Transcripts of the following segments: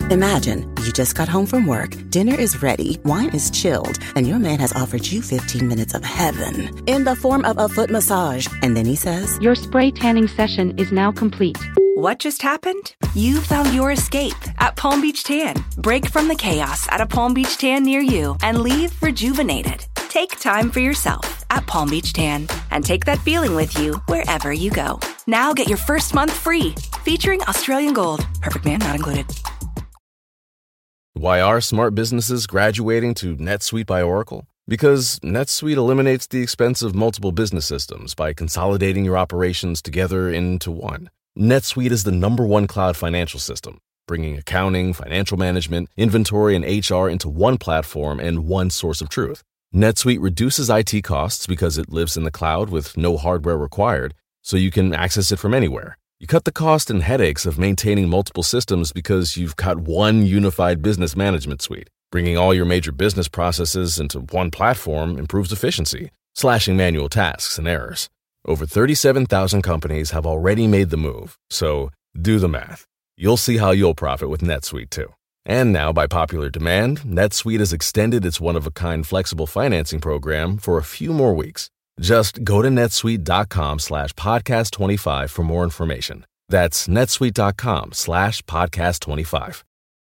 Imagine you just got home from work, dinner is ready, wine is chilled, and your man has offered you 15 minutes of heaven in the form of a foot massage. And then he says, "Your spray tanning session is now complete." What just happened? You found your escape at Palm Beach Tan. Break from the chaos at a Palm Beach Tan near you and leave rejuvenated. Take time for yourself at Palm Beach Tan and take that feeling with you wherever you go. Now get your first month free, featuring Australian Gold. Perfect Man not included. Why are smart businesses graduating to NetSuite by Oracle? Because NetSuite eliminates the expense of multiple business systems by consolidating your operations together into one. NetSuite is the #1 cloud financial system, bringing accounting, financial management, inventory, and HR into one platform and one source of truth. NetSuite reduces IT costs because it lives in the cloud with no hardware required, so you can access it from anywhere. You cut the cost and headaches of maintaining multiple systems because you've got one unified business management suite. Bringing all your major business processes into one platform improves efficiency, slashing manual tasks and errors. Over 37,000 companies have already made the move, so do the math. You'll see how you'll profit with NetSuite too. And now, by popular demand, NetSuite has extended its one-of-a-kind flexible financing program for a few more weeks. Just go to netsuite.com/podcast25 for more information. That's netsuite.com/podcast25.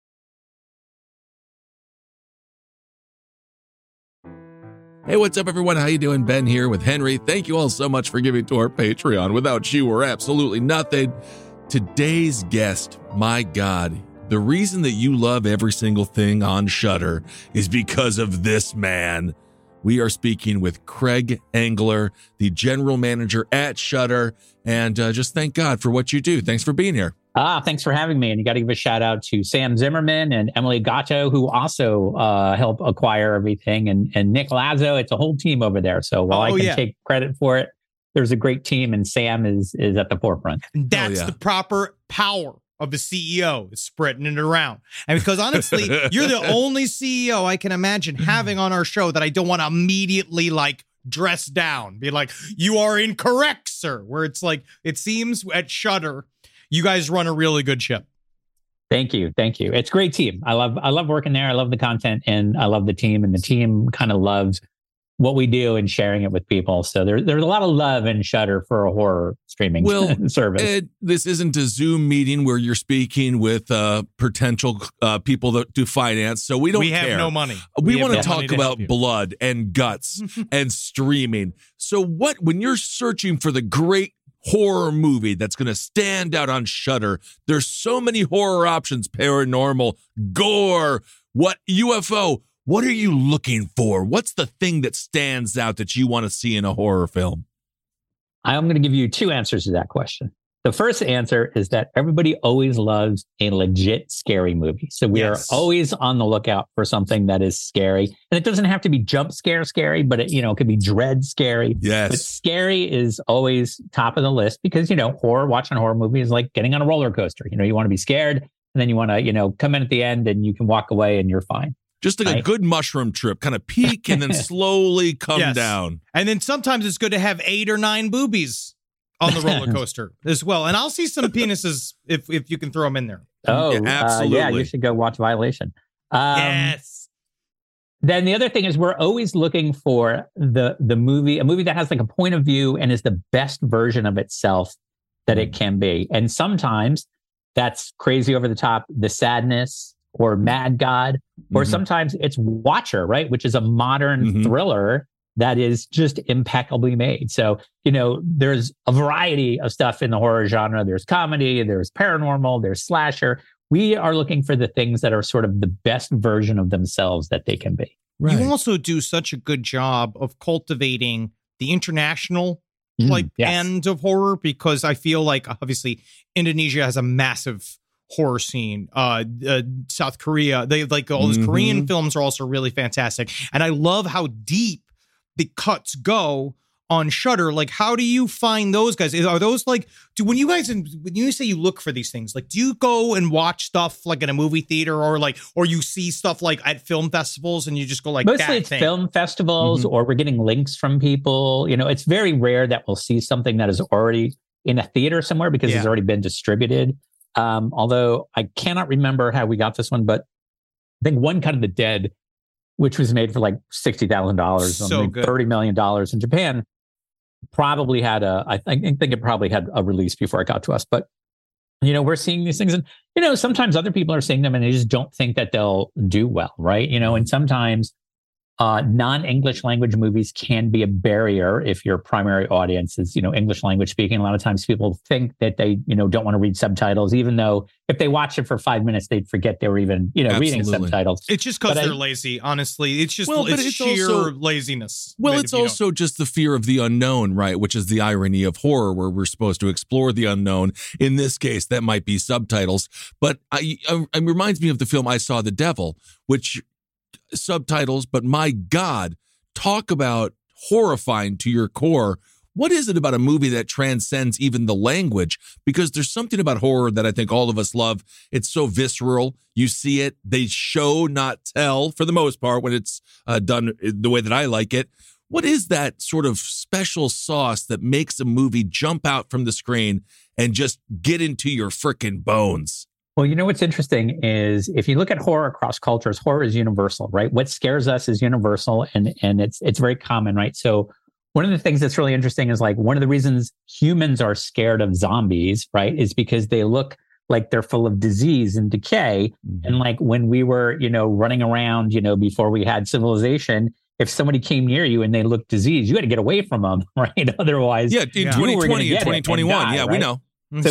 Hey, what's up, everyone? How you doing? Ben here with Henry. Thank you all so much for giving to our Patreon. Without you, we're absolutely nothing. Today's guest, my God, the reason that you love every single thing on Shudder is because of this man. We are speaking with Craig Engler, the general manager at Shudder, and just thank God for what you do. Thanks for being here. Thanks for having me. And you got to give a shout out to Sam Zimmerman and Emily Gatto, who also help acquire everything, and Nick Lazo. It's a whole team over there. So while I can take credit for it, there's a great team, and Sam is at the forefront. And that's the proper power of the CEO, is spreading it around. And because honestly, you're the only CEO I can imagine having on our show that I don't want to immediately dress down, be like, "You are incorrect, sir." Where it's like, it seems at Shudder, you guys run a really good ship. Thank you. It's a great team. I love working there. I love the content, and I love the team, and the team kind of loves what we do and sharing it with people. So there's a lot of love in Shudder for a horror streaming service. Ed, this isn't a Zoom meeting where you're speaking with potential people that do finance, so we don't care. We have no money. We want to talk about blood and guts and streaming. So when you're searching for the great horror movie that's going to stand out on Shudder, there's so many horror options: paranormal, gore, UFO. What are you looking for? What's the thing that stands out that you want to see in a horror film? I'm going to give you two answers to that question. The first answer is that everybody always loves a legit scary movie. So we are always on the lookout for something that is scary. And it doesn't have to be jump scare scary, but it could be dread scary. Yes. But scary is always top of the list because, watching a horror movie is like getting on a roller coaster. You want to be scared, and then you want to, come in at the end and you can walk away and you're fine. Just like a good mushroom trip, kind of peak and then slowly come down. And then sometimes it's good to have 8 or 9 boobies on the roller coaster as well. And I'll see some penises if you can throw them in there. Oh, yeah, absolutely. You should go watch Violation. Yes. Then the other thing is we're always looking for a movie that has like a point of view and is the best version of itself that it can be. And sometimes that's crazy over the top, the sadness, or Mad God, or sometimes it's Watcher, right? Which is a modern thriller that is just impeccably made. So, there's a variety of stuff in the horror genre. There's comedy, there's paranormal, there's slasher. We are looking for the things that are sort of the best version of themselves that they can be. Right. You also do such a good job of cultivating the international end of horror, because I feel like obviously Indonesia has a massive horror scene. South Korea, they all those Korean films are also really fantastic. And I love how deep the cuts go on Shudder. Like, how do you find those guys? Are those when you say you look for these things, do you go and watch stuff in a movie theater or you see stuff at film festivals and you just go mostly it's film festivals or we're getting links from people. It's very rare that we'll see something that is already in a theater somewhere because it's already been distributed. Although I cannot remember how we got this one, but I think One Cut of the Dead, which was made for like $60,000, so good. $30 million in Japan, probably had I think it probably had a release before it got to us. But, we're seeing these things, and, sometimes other people are seeing them and they just don't think that they'll do well, right? And sometimes non-English language movies can be a barrier if your primary audience is, English language speaking. A lot of times people think that they, don't want to read subtitles, even though if they watch it for 5 minutes, they'd forget they were even, reading subtitles. It's just because they're lazy, honestly. It's just it's sheer laziness. Well, it's also just the fear of the unknown, right? Which is the irony of horror, where we're supposed to explore the unknown. In this case, that might be subtitles. But it reminds me of the film I Saw the Devil, which subtitles, but my God, talk about horrifying to your core. What is it about a movie that transcends even the language? Because there's something about horror that I think all of us love. It's so visceral. You see it. They show, not tell, for the most part, when it's done the way that I like it. What is that sort of special sauce that makes a movie jump out from the screen and just get into your frickin' bones? Well, what's interesting is if you look at horror across cultures, horror is universal, right? What scares us is universal, and it's very common, right? So one of the things that's really interesting is like one of the reasons humans are scared of zombies, right, is because they look like they're full of disease and decay. Mm-hmm. And like when we were, running around, before we had civilization, if somebody came near you and they looked diseased, you had to get away from them, right? Otherwise, in 2020 and 2021, die, we right? know. So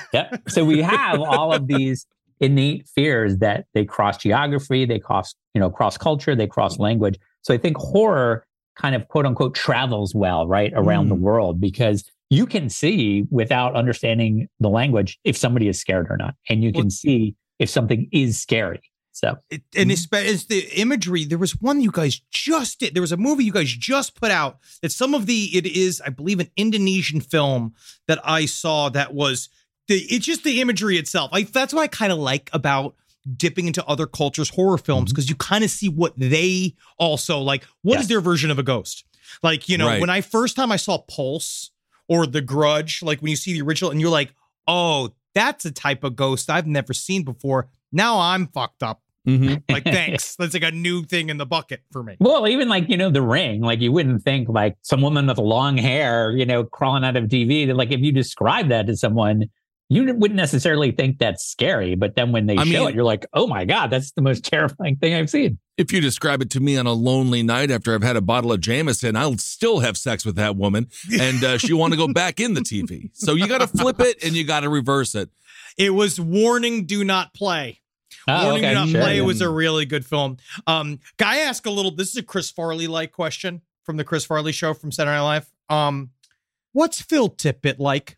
So we have all of these innate fears that they cross geography, they cross culture, they cross language. So I think horror kind of quote unquote travels well, right, around the world, because you can see without understanding the language if somebody is scared or not, and you can see if something is scary. So, it's the imagery. There was one you guys just did. There was a movie you guys just put out that it is, I believe, an Indonesian film that I saw that was, it's just the imagery itself. That's what I kind of like about dipping into other cultures' horror films, because you kind of see what they also like. What is their version of a ghost? Like, when I first time I saw Pulse or The Grudge, like when you see the original and you're like, oh, that's a type of ghost I've never seen before. Now I'm fucked up. Mm-hmm. Like, thanks. That's like a new thing in the bucket for me. Well, even like, The Ring, like you wouldn't think like some woman with long hair, crawling out of TV. That, like, if you describe that to someone, you wouldn't necessarily think that's scary. But then when they show it, you're like, oh my God, that's the most terrifying thing I've seen. If you describe it to me on a lonely night after I've had a bottle of Jameson, I'll still have sex with that woman. And she'll want to go back in the TV. So you got to flip it and you got to reverse it. It was Warning, Do Not Play. Warning, Do Not Play was a really good film. Guy asked this is a Chris Farley-like question from the Chris Farley Show from Saturday Night Live. What's Phil Tippett like?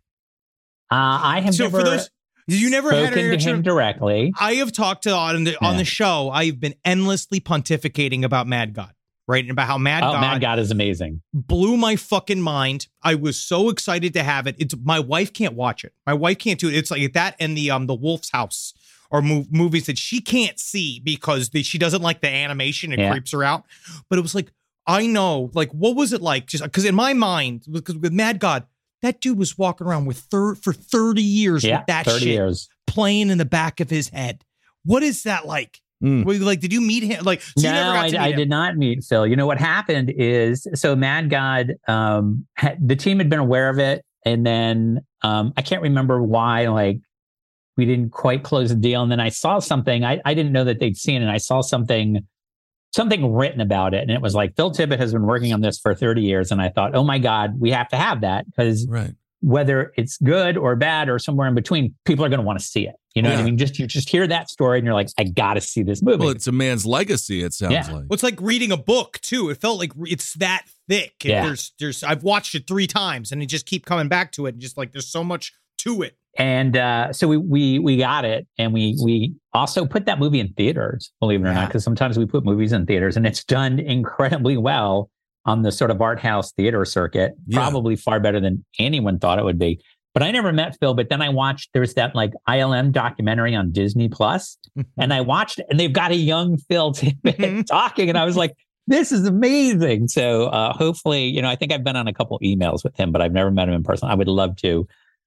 I have you never had to him directly. I have talked to on the show. I've been endlessly pontificating about Mad God, right? And about how Mad God is amazing. Blew my fucking mind. I was so excited to have it. My wife can't watch it. My wife can't do it. It's like that and the Wolf's House are movies that she can't see because she doesn't like the animation. It creeps her out. But it was like, I know, like, what was it like? Just because in my mind, because with Mad God, that dude was walking around for 30 years with that 30 shit years. Playing in the back of his head. What is that like? Like, did you meet him? Like, so no, I did not meet Phil. What happened is, so Mad God, the team had been aware of it, and then I can't remember why, like, we didn't quite close the deal. And then I saw something, I didn't know that they'd seen it. And I saw something written about it. And it was like, Phil Tippett has been working on this for 30 years. And I thought, oh my God, we have to have that, because whether it's good or bad or somewhere in between, people are going to want to see it. You know what I mean? You just hear that story and you're like, I got to see this movie. Well, it's a man's legacy, it sounds like. Well, it's like reading a book too. It felt like it's that thick. There's I've watched it 3 times and I just keep coming back to it. And just like, there's so much to it. And so we got it, and we also put that movie in theaters, believe it or not, because sometimes we put movies in theaters, and it's done incredibly well on the sort of art house theater circuit, probably far better than anyone thought it would be. But I never met Phil. But then I watched, there's that like ILM documentary on Disney Plus, and I watched it, and they've got a young Phil Tippett talking, and I was like, this is amazing. So hopefully, I think I've been on a couple emails with him, but I've never met him in person. I would love to.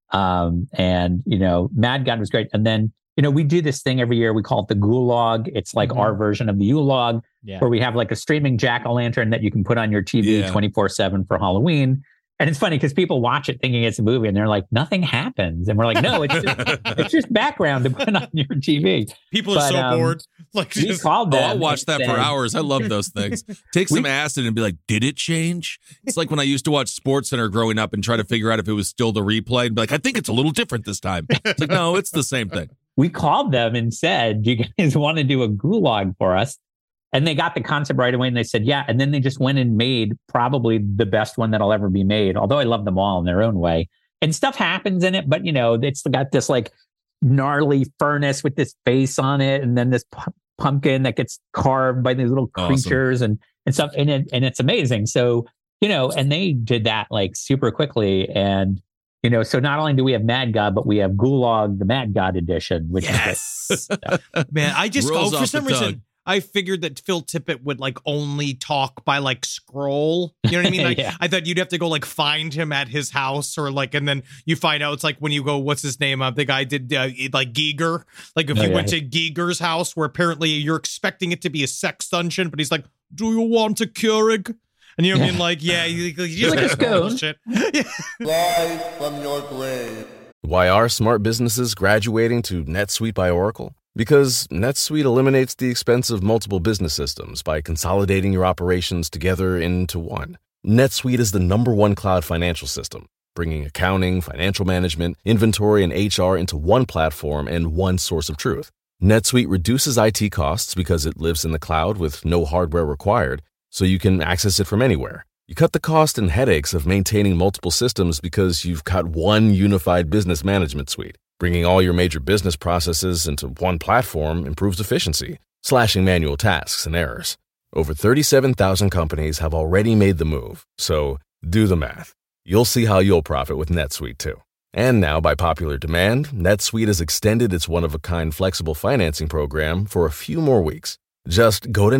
And, Mad God was great. And then, we do this thing every year. We call it the Gulag. It's like our version of the Ulag, where we have like a streaming jack-o'-lantern that you can put on your TV 24/7 for Halloween. And it's funny because people watch it thinking it's a movie and they're like, nothing happens. And we're like, no, it's just background to put on your TV. People are so bored. Like, we called them. I'll watch that for hours. I love those things. Take some acid and be like, did it change? It's like when I used to watch SportsCenter growing up and try to figure out if it was still the replay and be like, I think it's a little different this time. It's like, no, it's the same thing. We called them and said, do you guys want to do a Gulag for us? And they got the concept right away and they said, yeah. And then they just went and made probably the best one that'll ever be made. Although I love them all in their own way. And stuff happens in it, but it's got this like gnarly furnace with this face on it. And then this pumpkin that gets carved by these little creatures and stuff. And it's amazing. So, and they did that like super quickly. And, so not only do we have Mad God, but we have Gulag, the Mad God edition, which is great. Man, I just for some reason, I figured that Phil Tippett would like only talk by like scroll. You know what I mean? Like, I thought you'd have to go like find him at his house or like, and then you find out it's like when you go, what's his name? The guy did like Giger. Like if you went to Giger's house where apparently you're expecting it to be a sex dungeon, but he's like, do you want a Keurig? And you know what I mean? Like, you just like a scone. Shit. Live from your grave. Why are smart businesses graduating to NetSuite by Oracle? Because NetSuite eliminates the expense of multiple business systems by consolidating your operations together into one. NetSuite is the #1 cloud financial system, bringing accounting, financial management, inventory, and HR into one platform and one source of truth. NetSuite reduces IT costs because it lives in the cloud with no hardware required, so you can access it from anywhere. You cut the cost and headaches of maintaining multiple systems because you've got one unified business management suite. Bringing all your major business processes into one platform improves efficiency, slashing manual tasks and errors. Over 37,000 companies have already made the move, so do the math. You'll see how you'll profit with NetSuite too. And now, by popular demand, NetSuite has extended its one-of-a-kind flexible financing program for a few more weeks. Just go to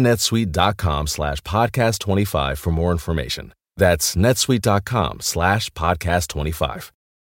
netsuite.com/podcast25 for more information. That's netsuite.com/podcast25.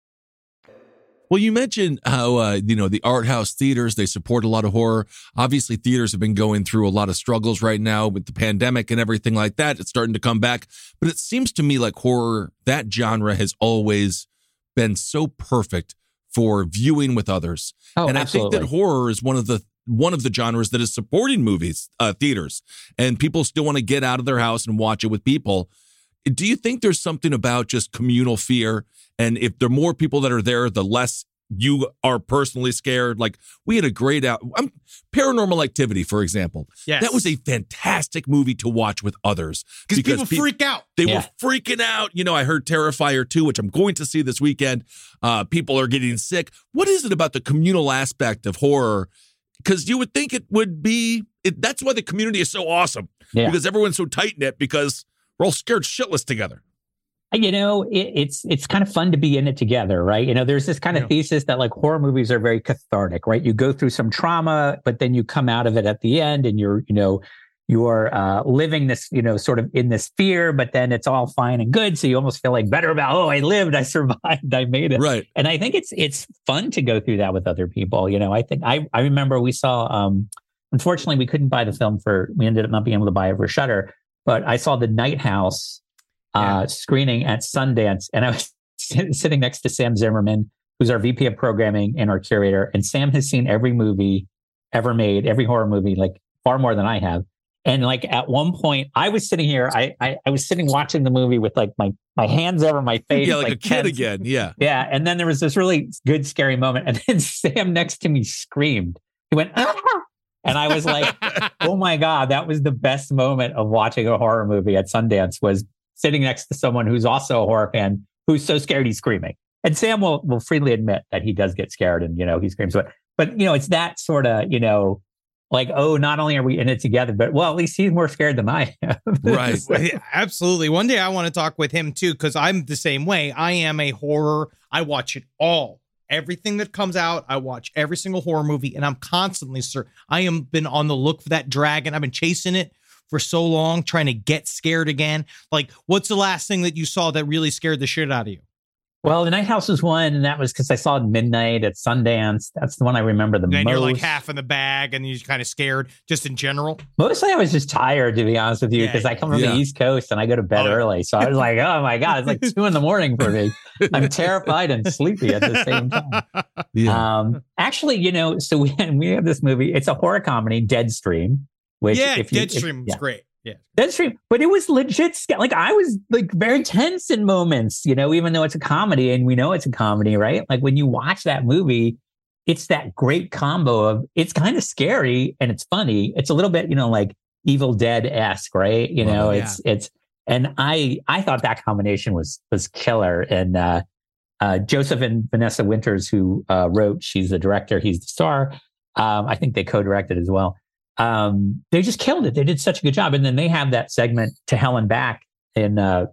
Well, you mentioned how, the art house theaters, they support a lot of horror. Obviously, theaters have been going through a lot of struggles right now with the pandemic and everything like that. It's starting to come back. But it seems to me like horror, that genre has always been so perfect for viewing with others. Oh, and absolutely. I think that horror is one of the genres that is supporting theaters, and people still want to get out of their house and watch it with people. Do you think there's something about just communal fear? And if there are more people that are there, the less you are personally scared. Like we had a great Paranormal Activity, for example. Yes. That was a fantastic movie to watch with others. Because people freak out. They were freaking out. I heard Terrifier 2, which I'm going to see this weekend. People are getting sick. What is it about the communal aspect of horror? Because you would think it would be, that's why the community is so awesome. Yeah. Because everyone's so tight-knit because we're all scared shitless together. It's kind of fun to be in it together, right? There's this kind of thesis that like horror movies are very cathartic, right? You go through some trauma, but then you come out of it at the end and you're living this, sort of in this fear, but then it's all fine and good. So you almost feel like better about, I lived, I survived, I made it. Right. And I think it's fun to go through that with other people. I think I remember we saw, unfortunately we couldn't buy the film we ended up not being able to buy it for Shudder, but I saw the Night House screening at Sundance, and I was sitting next to Sam Zimmerman, who's our VP of programming and our curator. And Sam has seen every movie ever made, every horror movie, like far more than I have. And like at one point, I was sitting here, I was sitting watching the movie with like my hands over my face. Yeah, like a kid again. Yeah. Yeah. And then there was this really good, scary moment. And then Sam next to me screamed. He went, ah! And I was like, oh my God, that was the best moment of watching a horror movie at Sundance, was sitting next to someone who's also a horror fan, who's so scared he's screaming. And Sam will freely admit that he does get scared and, he screams. But it's that sort of, like, not only are we in it together, but well, at least he's more scared than I am. Right. So, absolutely. One day I want to talk with him too, because I'm the same way. I am a horror. I watch it all. Everything that comes out, I watch every single horror movie, and I'm constantly, I am been on the look for that dragon. I've been chasing it for so long, trying to get scared again. Like, what's the last thing that you saw that really scared the shit out of you? Well, The Night House was one, and that was because I saw it midnight at Sundance. That's the one I remember the most. Then you're like half in the bag, and you're kind of scared, just in general. Mostly, I was just tired, to be honest with you, because I come from the East Coast and I go to bed early. So I was like, oh my God, it's like 2 a.m. for me. I'm terrified and sleepy at the same time. Actually, so we have this movie. It's a horror comedy, Deadstream. Which Deadstream was great. Yeah. Deadstream, but it was legit. Like I was like very tense in moments, even though it's a comedy and we know it's a comedy, right? Like when you watch that movie, it's that great combo of it's kind of scary and it's funny. It's a little bit, like Evil Dead-esque, right? It's and I thought that combination was killer. And Joseph and Vanessa Winters, who wrote, she's the director, he's the star. I think they co-directed as well. They just killed it. They did such a good job. And then they have that segment To Hell and Back in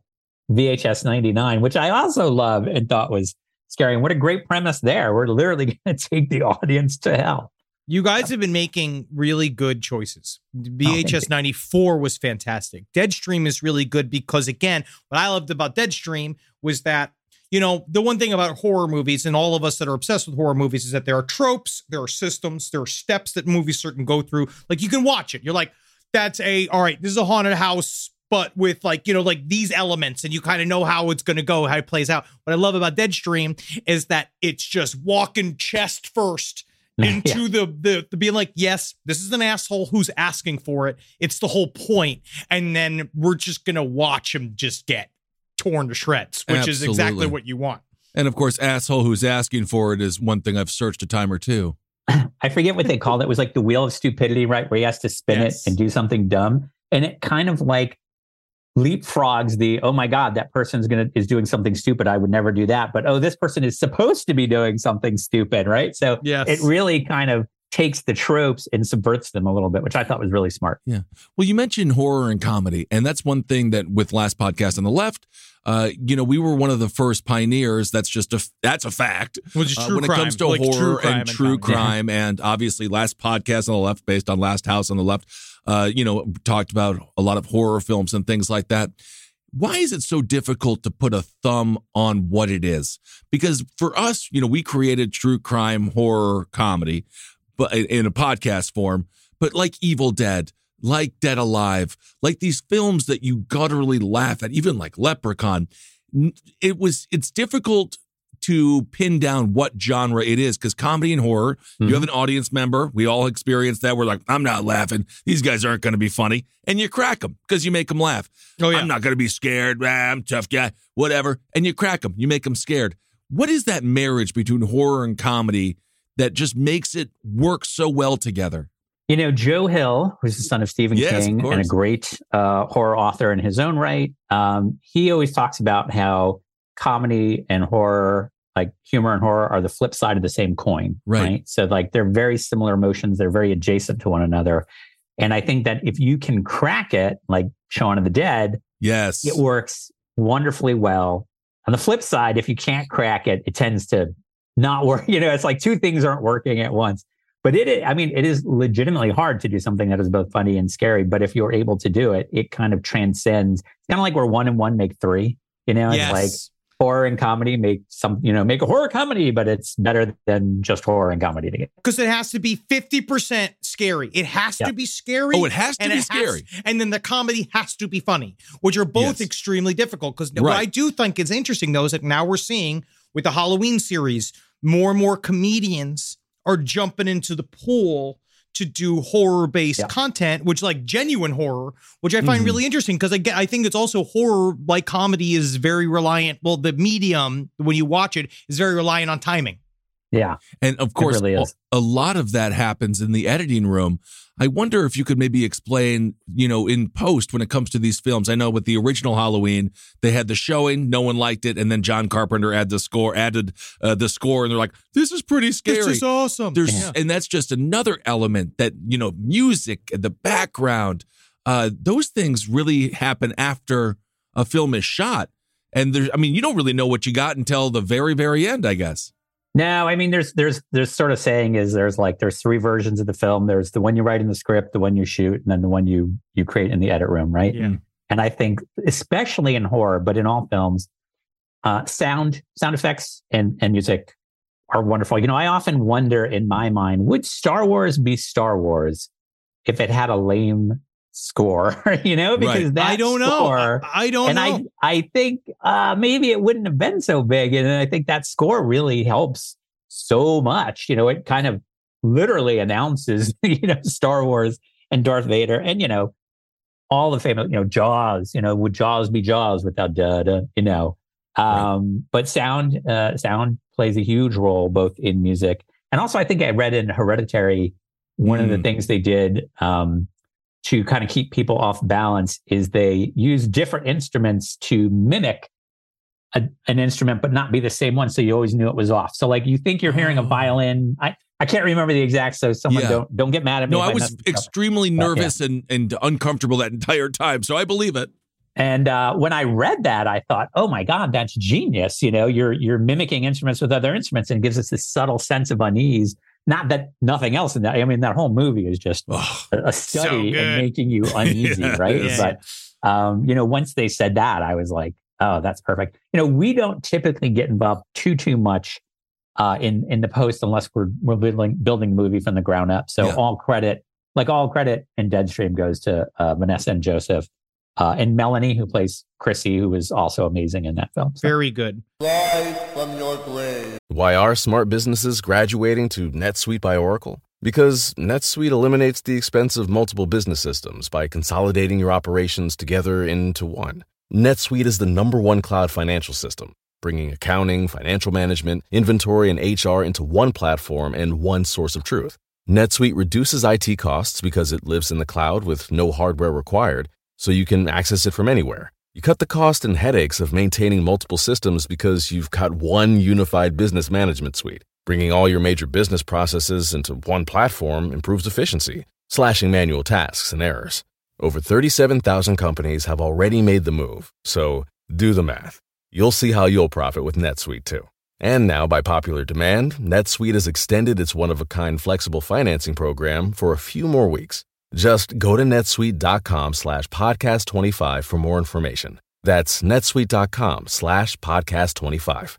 VHS 99, which I also love and thought was scary. And what a great premise there. We're literally going to take the audience to hell. You guys have been making really good choices. VHS 94 was fantastic. Deadstream is really good because, again, what I loved about Deadstream was that the one thing about horror movies and all of us that are obsessed with horror movies is that there are tropes, there are systems, there are steps that movies can go through. Like you can watch it. You're like, all right, this is a haunted house, but with like these elements, and you kind of know how it's going to go, how it plays out. What I love about Deadstream is that it's just walking chest first into the being like, yes, this is an asshole who's asking for it. It's the whole point. And then we're just going to watch him just get torn to shreds, which is exactly what you want. And of course, asshole who's asking for it is one thing I've searched a time or two. I forget what they called it. It was like the wheel of stupidity, right? Where he has to spin it and do something dumb. And it kind of like leapfrogs the, oh my God, that person's is doing something stupid. I would never do that. But, oh, this person is supposed to be doing something stupid, right? So it really kind of takes the tropes and subverts them a little bit, which I thought was really smart. Yeah. Well, you mentioned horror and comedy, and that's one thing that with Last Podcast on the Left, we were one of the first pioneers. That's a fact. Which is true when crime, it comes to like horror and true crime, Yeah. and obviously Last Podcast on the Left, based on Last House on the Left, talked about a lot of horror films and things like that. Why is it so difficult to put a thumb on what it is? Because for us, we created true crime horror comedy, but in a podcast form, but like Evil Dead, like Dead Alive, like these films that you gutturally laugh at, even like Leprechaun, it's difficult to pin down what genre it is, because comedy and horror, you have an audience member. We all experience that. We're like, I'm not laughing. These guys aren't going to be funny. And you crack them because you make them laugh. Oh, yeah. I'm not going to be scared. I'm a tough guy, whatever. And you crack them. You make them scared. What is that marriage between horror and comedy that just makes it work so well together? Joe Hill, who's the son of Stephen King and a great horror author in his own right, he always talks about how comedy and horror, like humor and horror, are the flip side of the same coin. Right? So like they're very similar emotions. They're very adjacent to one another. And I think that if you can crack it, like Shaun of the Dead, it works wonderfully well. On the flip side, if you can't crack it, it tends to not work. It's like two things aren't working at once. But it is legitimately hard to do something that is both funny and scary. But if you're able to do it, it kind of transcends. It's kind of like where 1 and 1 make 3. It's like horror and comedy make a horror comedy, but it's better than just horror and comedy together. Because it has to be 50% scary. It has to be scary. Oh, it has to be scary. And then the comedy has to be funny, which are both extremely difficult. Because what I do think is interesting, though, is that now we're seeing with the Halloween series, more and more comedians are jumping into the pool to do horror-based content, which like genuine horror, which I find really interesting, because I think it's also horror, like comedy, is very reliant. Well, the medium, when you watch it, is very reliant on timing. Yeah. And of course, really a lot of that happens in the editing room. I wonder if you could maybe explain, in post when it comes to these films. I know with the original Halloween, they had the showing, no one liked it, and then John Carpenter added the score, and they're like, this is pretty scary. This is awesome. And that's just another element that, music, the background, those things really happen after a film is shot. And you don't really know what you got until the very, very end, I guess. No, there's sort of saying is there's 3 versions of the film. There's the one you write in the script, the one you shoot, and then the one you create in the edit room, right? Yeah. And I think, especially in horror, but in all films, sound effects and music are wonderful. You know, I often wonder in my mind, would Star Wars be Star Wars if it had a lame score? You know, because Right. that I don't know. I don't know. I think maybe it wouldn't have been so big. And I think that score really helps so much. You know, it kind of literally announces, you know, Star Wars and Darth Vader and, you know, all the famous, you know, Jaws, you know, would Jaws be Jaws without da, you know? But sound plays a huge role both in music. And also, I think I read in Hereditary, one of the things they did to kind of keep people off balance is they use different instruments to mimic an instrument, but not be the same one. So you always knew it was off. So like you think you're hearing a violin. I can't remember the exact, so someone don't get mad at me. No, I was extremely nervous and uncomfortable that entire time. So I believe it. And when I read that, I thought, oh my God, that's genius. You know, you're mimicking instruments with other instruments and it gives us this subtle sense of unease. Not that nothing else in that. I mean, that whole movie is just a study in making you uneasy, right? Yeah. But, you know, once they said that, I was like, oh, that's perfect. You know, we don't typically get involved too much in the post unless we're building the movie from the ground up. So all credit in Deadstream goes to Vanessa and Joseph. And Melanie, who plays Chrissy, who was also amazing in that film. So. Very good. Rise from your grave. Why are smart businesses graduating to NetSuite by Oracle? Because NetSuite eliminates the expense of multiple business systems by consolidating your operations together into one. NetSuite is the #1 cloud financial system, bringing accounting, financial management, inventory, and HR into one platform and one source of truth. NetSuite reduces IT costs because it lives in the cloud with no hardware required, so you can access it from anywhere. You cut the cost and headaches of maintaining multiple systems because you've got one unified business management suite. Bringing all your major business processes into one platform improves efficiency, slashing manual tasks and errors. Over 37,000 companies have already made the move, so do the math. You'll see how you'll profit with NetSuite too. And now, by popular demand, NetSuite has extended its one-of-a-kind flexible financing program for a few more weeks. Just go to netsuite.com/podcast25 for more information. That's netsuite.com/podcast25.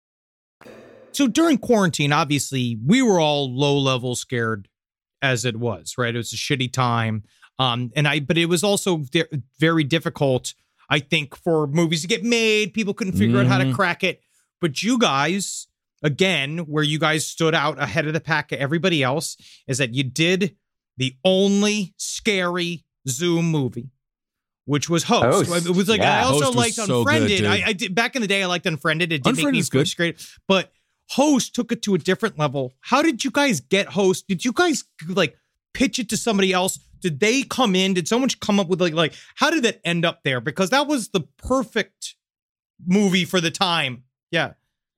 So during quarantine, obviously, we were all low-level scared as it was, right? It was a shitty time. But it was also very difficult, I think, for movies to get made. People couldn't figure out how to crack it. But you guys, again, where you guys stood out ahead of the pack of everybody else, is that you did the only scary Zoom movie, which was Host. It was like, I also liked Unfriended. So I did back in the day. I liked Unfriended. It did make me good. Great, but Host took it to a different level. How did you guys get Host? Did you guys like pitch it to somebody else? Did they come in? Did someone come up with like how did that end up there? Because that was the perfect movie for the time. Yeah.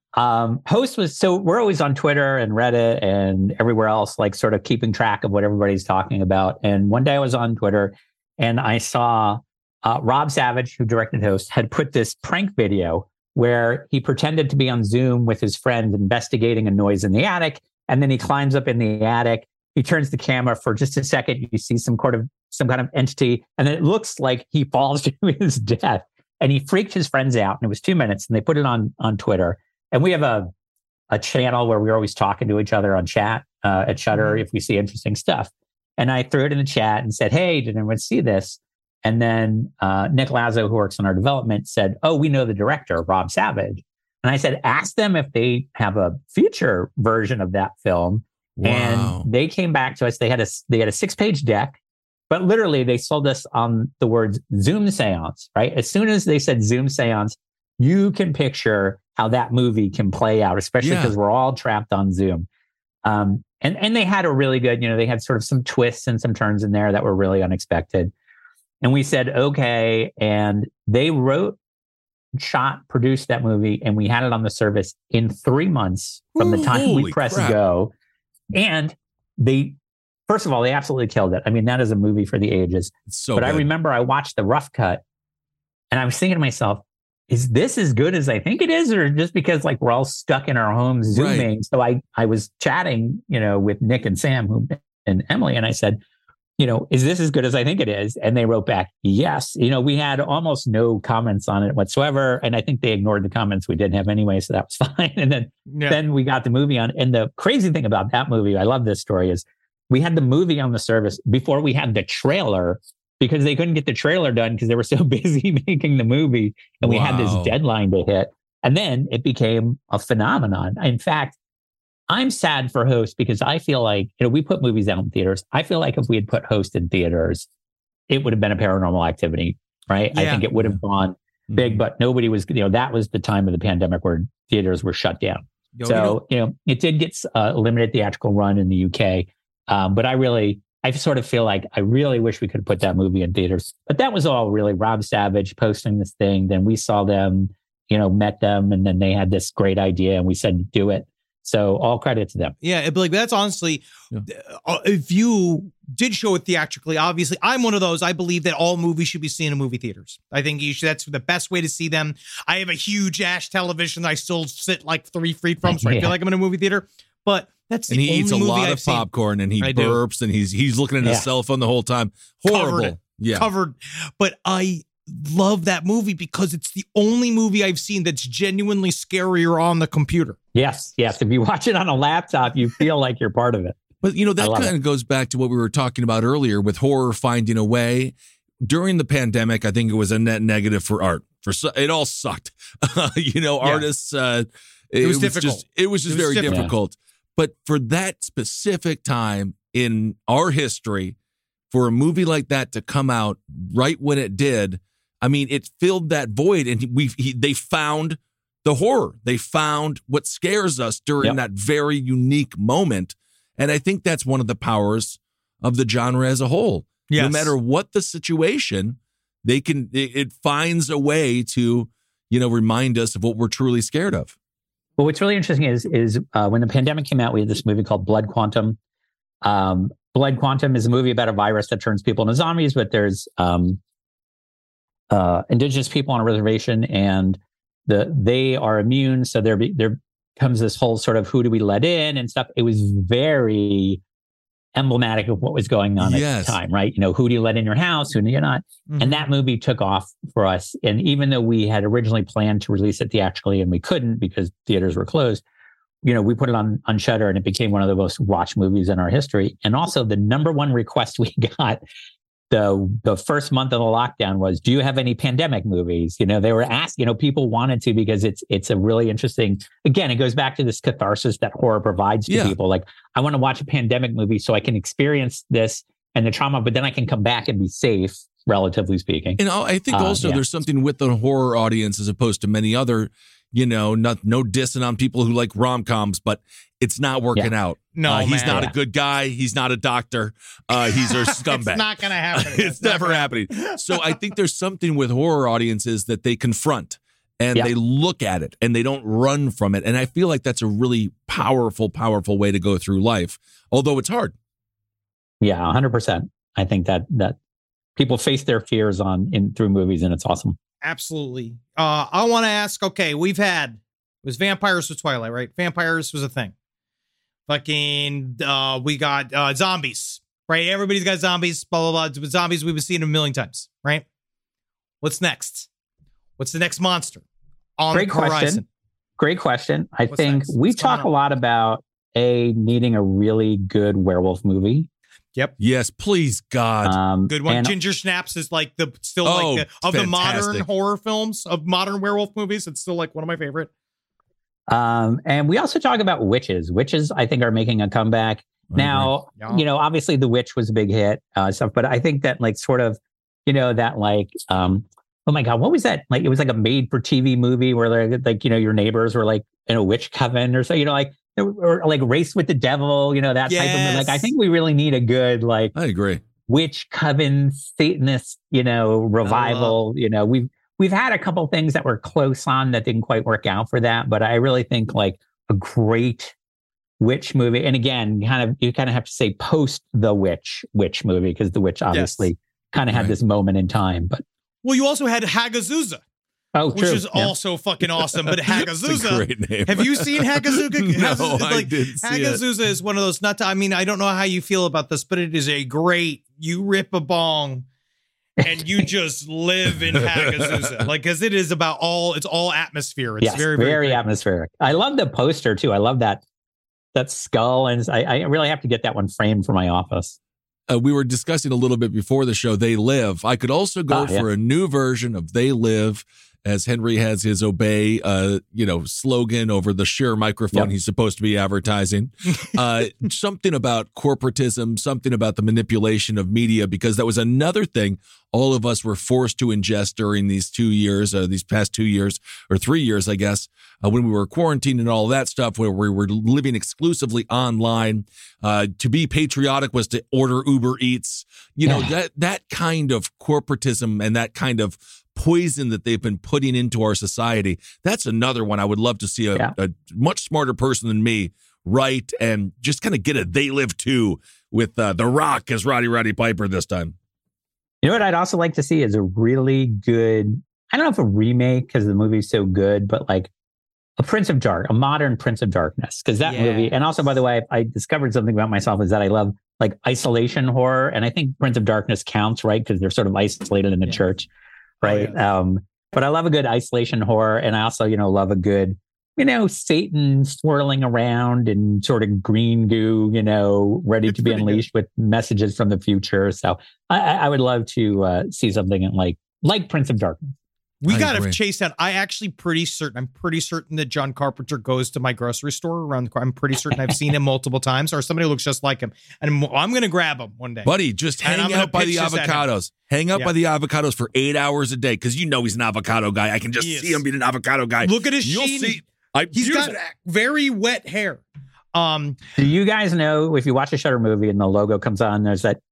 Host was, so we're always on Twitter and Reddit and everywhere else, like sort of keeping track of what everybody's talking about. And one day I was on Twitter and I saw Rob Savage, who directed Host, had put this prank video where he pretended to be on Zoom with his friend investigating a noise in the attic. And then he climbs up in the attic. He turns the camera for just a second. You see some kind of entity, and then it looks like he falls to his death. And he freaked his friends out. And it was 2 minutes, and they put it on Twitter. And we have a channel where we're always talking to each other on chat at Shudder if we see interesting stuff. And I threw it in the chat and said, "Hey, did anyone see this?" And then Nick Lazo, who works on our development, said, "Oh, we know the director, Rob Savage." And I said, "Ask them if they have a feature version of that film." Wow. And they came back to us. They had a 6-page deck, but literally they sold us on the words Zoom seance, right? As soon as they said Zoom seance, you can picture how that movie can play out, especially because we're all trapped on Zoom. And they had a really good, they had sort of some twists and some turns in there that were really unexpected. And we said, okay. And they wrote, shot, produced that movie, and we had it on the service in 3 months from the time we pressed go. And they, first of all, they absolutely killed it. I mean, that is a movie for the ages. But I remember I watched the rough cut and I was thinking to myself, is this as good as I think it is? Or just because like we're all stuck in our homes Zooming. Right. So I was chatting, with Nick and Sam and Emily, and I said, is this as good as I think it is? And they wrote back, yes. We had almost no comments on it whatsoever. And I think they ignored the comments we didn't have anyway. So that was fine. And then we got the movie on. And the crazy thing about that movie, I love this story, is we had the movie on the service before we had the trailer, because they couldn't get the trailer done because they were so busy making the movie. And we had this deadline to hit. And then it became a phenomenon. In fact, I'm sad for Host because I feel like, we put movies out in theaters. I feel like if we had put Host in theaters, it would have been a Paranormal Activity, right? Yeah. I think it would have gone big, but nobody was, that was the time of the pandemic where theaters were shut down. It did get a limited theatrical run in the UK. But I sort of feel like I really wish we could have put that movie in theaters. But that was all really Rob Savage posting this thing. Then we saw them, met them, and then they had this great idea and we said, do it. So all credit to them. Yeah, but that's honestly, if you did show it theatrically, obviously, I'm one of those. I believe that all movies should be seen in movie theaters. I think that's the best way to see them. I have a huge Ash television that I still sit like 3 feet from, so I feel like I'm in a movie theater. But that's the only movie I've seen. And he eats a lot of popcorn, and he burps, and he's looking at his cell phone the whole time. Horrible. Covered. But I love that movie because it's the only movie I've seen that's genuinely scarier on the computer. Yes. If you watch it on a laptop, you feel like you're part of it. But, that kind of goes back to what we were talking about earlier with horror finding a way. During the pandemic, I think it was a net negative for art. It all sucked. Artists, it was difficult. It was just very difficult. But for that specific time in our history, for a movie like that to come out right when it did, I mean, it filled that void, and they found the horror. They found what scares us during that very unique moment. And I think that's one of the powers of the genre as a whole. Yes. No matter what the situation, it finds a way to, remind us of what we're truly scared of. Well, what's really interesting is when the pandemic came out, we had this movie called Blood Quantum. Blood Quantum is a movie about a virus that turns people into zombies, but there's indigenous people on a reservation, and they are immune. So there comes this whole sort of who do we let in and stuff. It was very emblematic of what was going on at the time, right? Who do you let in your house? Who do you not? Mm-hmm. And that movie took off for us. And even though we had originally planned to release it theatrically and we couldn't because theaters were closed, we put it on Shudder, and it became one of the most watched movies in our history. And also the number one request we got the first month of the lockdown was, do you have any pandemic movies? They were asked, people wanted to, because it's a really interesting, again, it goes back to this catharsis that horror provides to people. Like, I want to watch a pandemic movie so I can experience this and the trauma, but then I can come back and be safe, relatively speaking. And I think also there's something with the horror audience as opposed to many other, no dissing on people who like rom-coms, but it's not working out. No, he's not a good guy. He's not a doctor. He's a scumbag. It's not going to happen. It's never happening. So I think there's something with horror audiences that they confront and they look at it and they don't run from it. And I feel like that's a really powerful, powerful way to go through life, although it's hard. Yeah, 100%. I think that people face their fears through movies, and it's awesome. Absolutely. I want to ask, okay, it was vampires with Twilight, right? Vampires was a thing. Fucking, we got zombies, right? Everybody's got zombies, blah, blah, blah. Zombies, we've seen them a million times, right? What's next? What's the next monster on the horizon? Great question. I think we talk a lot about needing a really good werewolf movie. Yep. Yes, please, God. Good one. Ginger Snaps is like of the modern horror films, of modern werewolf movies. It's still like one of my favorite. And we also talk about witches. Witches, I think, are making a comeback. Now, obviously The Witch was a big hit, stuff, but I think that oh my God, what was that? Like, it was like a made for TV movie where your neighbors were like in a witch coven or so, or like Race with the Devil, that type of, like, I think we really need a good, I agree, witch coven Satanist, revival. We've had a couple things that were close on that didn't quite work out for that, but I really think like a great witch movie. And again, you kind of have to say post the witch movie, because the witch obviously kind of had this moment in time. But well, you also had Hagazusa, which is also fucking awesome. But Hagazusa, great name. Have you seen Hagazusa? No, I didn't see it. Hagazusa is one of those. I don't know how you feel about this, but it is a great. You rip a bong, and you just live in Hagazusa, because it is about it's all atmosphere. It's very atmospheric. I love the poster too. I love that skull, and I really have to get that one framed for my office. We were discussing a little bit before the show, They Live. I could also go for a new version of They Live, as Henry has his Obey, slogan over the Shure microphone he's supposed to be advertising. Something about corporatism, something about the manipulation of media, because that was another thing all of us were forced to ingest during these 2 years, these past 2 years, or 3 years, I guess, when we were quarantined and all that stuff, where we were living exclusively online. To be patriotic was to order Uber Eats. That kind of corporatism and that kind of poison that they've been putting into our society. That's another one I would love to see a much smarter person than me write, and just kind of get a They Live too with The Rock as Roddy Piper this time. You know what I'd also like to see is a really good, I don't know if a remake because the movie's so good, but like a modern Prince of Darkness. Because that movie, and also, by the way, I discovered something about myself is that I love like isolation horror. And I think Prince of Darkness counts, right? Because they're sort of isolated in the church. Right. But I love a good isolation horror. And I also, love a good, Satan swirling around in sort of green goo, ready to be unleashed with messages from the future. So I would love to see something like Prince of Darkness. We got to chase that. I'm pretty certain that John Carpenter goes to my grocery store around the corner. I'm pretty certain I've seen him multiple times, or somebody who looks just like him. And I'm going to grab him one day. Buddy, just hang out by the avocados. Hang out by the avocados for 8 hours a day, because he's an avocado guy. I can just see him being an avocado guy. Look at his sheen. He's got very wet hair. Do you guys know, if you watch a Shudder movie and the logo comes on, there's that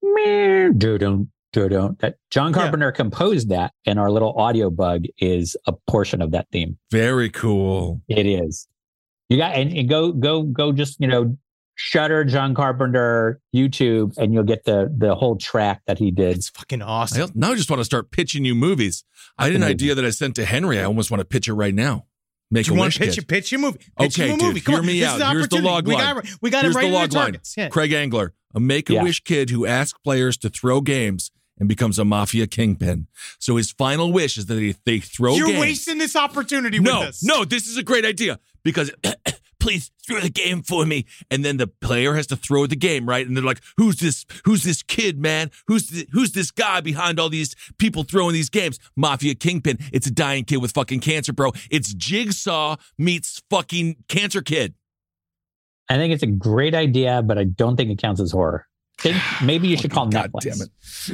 that John Carpenter composed that, and our little audio bug is a portion of that theme. Very cool. It is. You got and go just Shudder John Carpenter YouTube, and you'll get the whole track that he did. It's fucking awesome. Now I just want to start pitching you movies. I had an idea that I sent to Henry. I almost want to pitch it right now. Do you want to pitch your movie? Okay, dude, hear me out. Here's the log line. We got him right in the targets. Craig Engler, a Make-A-Wish kid who asks players to throw games and becomes a mafia kingpin. So his final wish is that they throw games. You're wasting this opportunity with this. No, this is a great idea, because please throw the game for me. And then the player has to throw the game, right? And they're like, who's this kid, man? Who's this guy behind all these people throwing these games? Mafia kingpin. It's a dying kid with fucking cancer, bro. It's Jigsaw meets fucking Cancer Kid. I think it's a great idea, but I don't think it counts as horror. Maybe you should call Netflix. God damn it.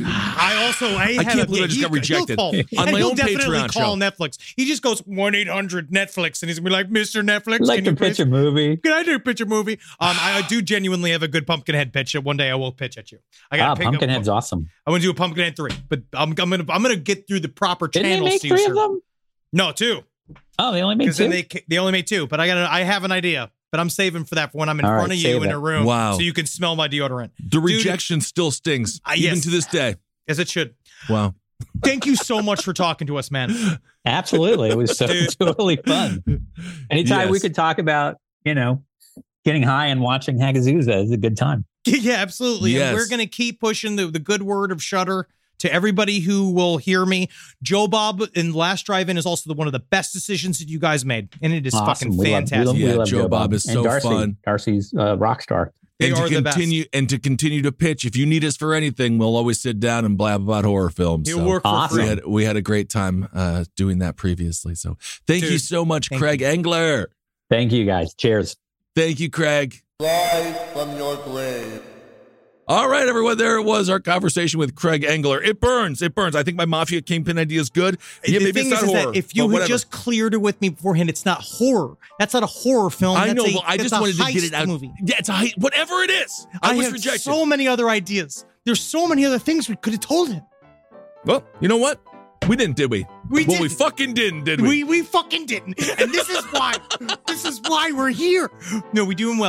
I can't believe I just got rejected on my own Patreon show. Call Netflix. He just goes 1-800-Netflix, and he's gonna be like, Mr. Netflix, like to pitch a movie. Can I do a pitch a movie? I do genuinely have a good Pumpkinhead pitch. One day I will pitch at you. I got Pumpkinhead's awesome. I want to do a Pumpkinhead 3, but I'm gonna get through the proper channels. Didn't they make 3 of them? No, 2. Oh, they only made 2. They only made 2, but I have an idea. But I'm saving for that for when I'm in front of you in a room. Wow. So you can smell my deodorant. The rejection still stings, even to this day. As it should. Wow. Thank you so much for talking to us, man. Absolutely. It was totally fun. Anytime we could talk about, getting high and watching Hagazusa is a good time. Yeah, absolutely. Yes. And we're going to keep pushing the good word of Shudder to everybody who will hear me. Joe Bob in Last Drive-In is also one of the best decisions that you guys made. And it is fucking fantastic. We love Joe Bob is so fun. Darcy's rock star. They are the best. And to continue to pitch, if you need us for anything, we'll always sit down and blab about horror films. He'll work for free. We had a great time doing that previously. So thank you so much, Craig Engler. Thank you, guys. Cheers. Thank you, Craig. Rise from your grave. All right, everyone. There it was, our conversation with Craig Engler. It burns. I think my Mafia Kingpin idea is good. Yeah, maybe it's not horror. That if you had just cleared it with me beforehand, it's not horror. That's not a horror film. I know. I just wanted to get it out. Movie. Yeah, it's a heist. Whatever it is. I was rejected. So many other ideas. There's so many other things we could have told him. Well, you know what? We didn't, did we? We fucking didn't, did we? We fucking didn't. And this is why. This is why we're here. No, we do him well.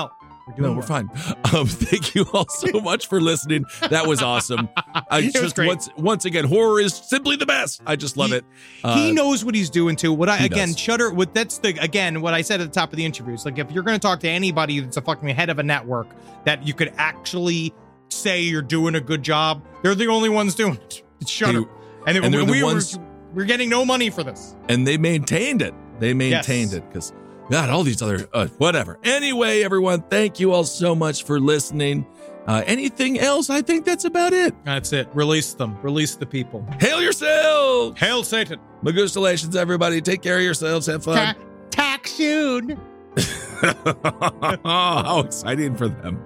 We're fine. Thank you all so much for listening. That was awesome. Once again, horror is simply the best. I just love it. He knows what he's doing too. What I Shudder. What I said at the top of the interview. It's like if you're going to talk to anybody that's a fucking head of a network that you could actually say you're doing a good job, they're the only ones doing it. It's Shudder, we're getting no money for this, and they maintained it. It because. God, all these other, whatever. Anyway, everyone, thank you all so much for listening. Anything else? I think that's about it. That's it. Release them. Release the people. Hail yourselves! Hail Satan! Magustalations, everybody. Take care of yourselves. Have fun. Tack soon. How exciting for them.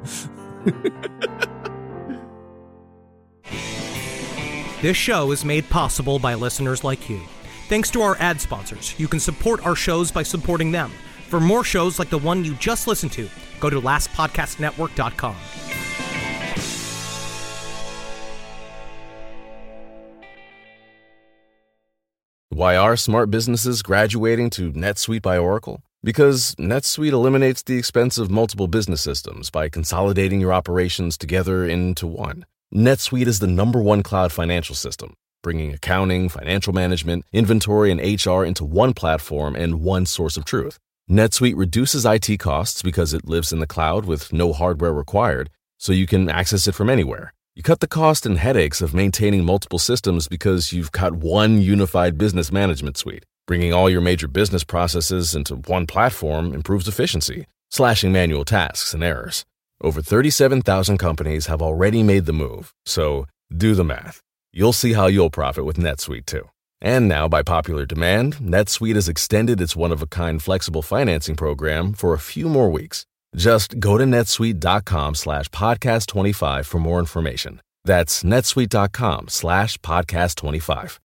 This show is made possible by listeners like you. Thanks to our ad sponsors, you can support our shows by supporting them. For more shows like the one you just listened to, go to lastpodcastnetwork.com. Why are smart businesses graduating to NetSuite by Oracle? Because NetSuite eliminates the expense of multiple business systems by consolidating your operations together into one. NetSuite is the #1 cloud financial system, bringing accounting, financial management, inventory, and HR into one platform and one source of truth. NetSuite reduces IT costs because it lives in the cloud with no hardware required, so you can access it from anywhere. You cut the cost and headaches of maintaining multiple systems because you've got one unified business management suite. Bringing all your major business processes into one platform improves efficiency, slashing manual tasks and errors. Over 37,000 companies have already made the move, so do the math. You'll see how you'll profit with NetSuite too. And now, by popular demand, NetSuite has extended its one-of-a-kind flexible financing program for a few more weeks. Just go to netsuite.com/podcast25 for more information. That's netsuite.com/podcast25.